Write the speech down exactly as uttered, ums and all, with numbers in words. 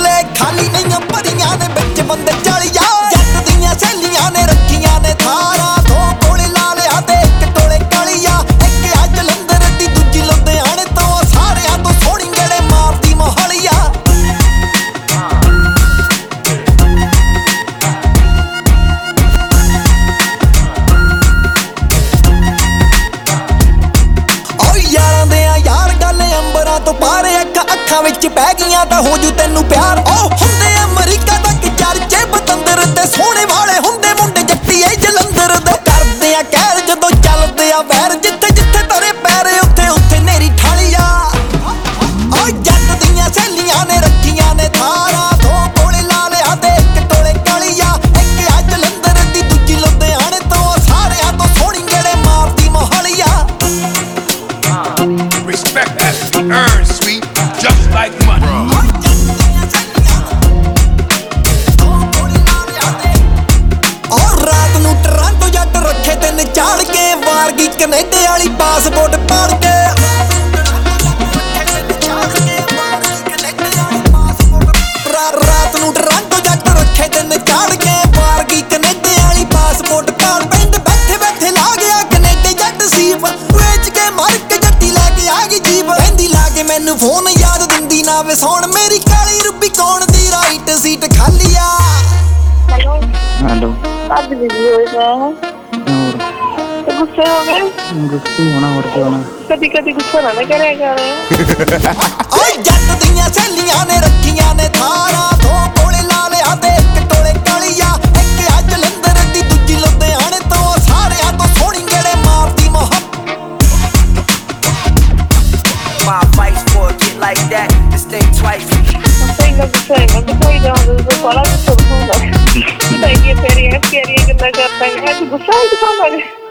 ਬੋਤਲੇ ਖਾਲੀ ਨਹੀਂ ਭਰੀਆਂ ਨੇ ਵਿੱਚ ਬੰਦੇ ਚਾਲੀਆ ਜੱਟ ਦੀਆਂ ਸਹੇਲੀਆਂ ਨੇ ਰੱਖੀਆਂ ਨੇ ਥਾਰਾਂ ਦੋ ਕੋਲੇ ਲਾ ਲਿਆ ਤੇ ਇੱਕ ਟੋਲੇ ਕਾਲੀਆ ਇੱਕ ਆ ਜਲੰਧਰ ਦੀ ਦੂਜੀ ਲੁਧਿਆਣੇ ਤੋਂ ਸਾਰਿਆਂ ਤੋਂ ਸੋਹਣੀ ਗੇੜੇ ਮਾਰਦੀ ਮੋਹਾਲੀਆ ਯਾਰਾਂ ਦੇ ਆ ਯਾਰ ਗੱਲ ਅੰਬਰਾਂ ਤੋਂ ਪਾਰ ਅੱਖ ਅੱਖਾਂ ਵਿੱਚ ਪੈ ਗਈਆਂ ਤਾਂ ਹੋ ਜੂ ਤੈਨੂੰ ਪਿਆਰ ਉਹ ਹੁੰਦੇ ਅਮਰੀਕਾ ਤੱਕ ਚਰਚੇ ਬਤੰਦਰ ਤੇ ਸੋਹਣੇ ਵਾਲੇ ਹੁੰਦੇ ਮੁੰਡੇ ਜੱਟੀਏ ਜਲੰਧਰ ਦੇ ਕਰਦੇ ਆ ਕਹਿਰ ਜਦੋਂ ਚੱਲਦੇ ਆ ਵੈਰ ਜਿੱਥੇ ਜਿੱਥੇ ਤੇਰੇ ਪੈਰ ਉੱਥੇ ਉੱਥੇ ਨੇਰੀ ਠਾਲੀਆ ਉਹ ਜੱਟ ਦੀਆਂ ਸਹੇਲੀਆਂ ਨੇ ਰੱਖੀਆਂ ਨੇ ਥਾਰਾਂ ਦੋ ਕੋਲੇ ਲਾ ਲਿਆ ਤੇ ਇੱਕ ਟੋਲੇ ਕਾਲੀਆ ਇੱਕ ਆ ਜਲੰਧਰ ਦੀ ਦੂਜੀ ਲੁਧਿਆਣੇ ਤੋਂ ਸਾਰਿਆਂ ਤੋਂ ਸੋਹਣੀ ਗੇੜੇ ਮਾਰਦੀ ਮੋਹਾਲੀਆ Respect has to be earned, sweet, just like money. और रात नू टोरंटो जट रखे तेन चाड़ के वारगी कनेडे वाली पासपोर्ट पाड़ के रात नू टोरंटो जट रखे तेन चाड़ के वारगी कनेडे वाली पासपोर्ट पाड़ पिंड बैठे बैठे ला गया कनेडे जट सीप वेच के मर के जट्टी लेके आ गई जीप कहंदी ला के मैनू फोन याद दिंदी ना वे सौण मेरी काली रुबी कौन दी राइट सीट खाली आ हेलो हेलो आज बिजी हो गए हैं और तो गुस्से हो गए गुस्से होना और क्या होना कभी कभी गुस्सा ना करे कर ਓਏ ਜੱਟ ਦੀਆਂ ਸਹੇਲੀਆਂ ਨੇ ਰੱਖੀਆਂ ਨੇ ਥਾਰਾਂ ਦੋ ਕੋਲੇ ਲਾ ਲਿਆ ਤੇ ਇੱਕ ਟੋਲੇ ਕਾਲੀਆ ਇੱਕ ਆ ਜਲੰਧਰ ਦੀ ਦੂਜੀ ਲੁਧਿਆਣੇ ਤੋਂ ਸਾਰਿਆਂ ਤੋਂ ਸੋਹਣੀ ਗੇੜੇ ਮਾਰਦੀ ਮੋਹ My advice for a kid like that, just think twice. सही ना गुस्सा है मैं कोई जाऊँ तो बड़ा गुस्सा होगा बताइए फिर ये फिर ये कितना करता है गुस्सा है तो